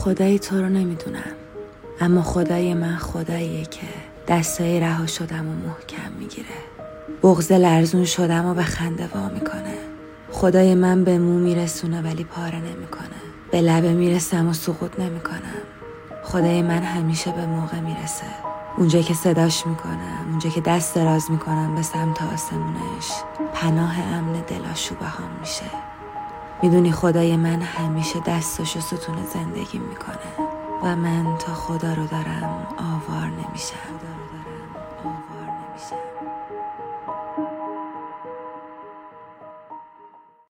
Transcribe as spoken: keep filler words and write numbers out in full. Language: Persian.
خدای تو رو نمیدونم، اما خدای من خداییه که دستای رها شدم و محکم میگیره. بغض لرزون شدم و به خنده وا میکنه. خدای من به مو میرسونه ولی پاره نمیکنه. به لبه میرسم و سقوط نمیکنم. خدای من همیشه به موقع میرسه. اونجا که صداش میکنم، اونجا که دست دراز میکنم به سمت آسمونش، پناه امن دلاشوبه هم میشه. میدونی خدای من همیشه دستاشو ستون زندگی میکنه و من تا خدا رو دارم آوار نمیشم.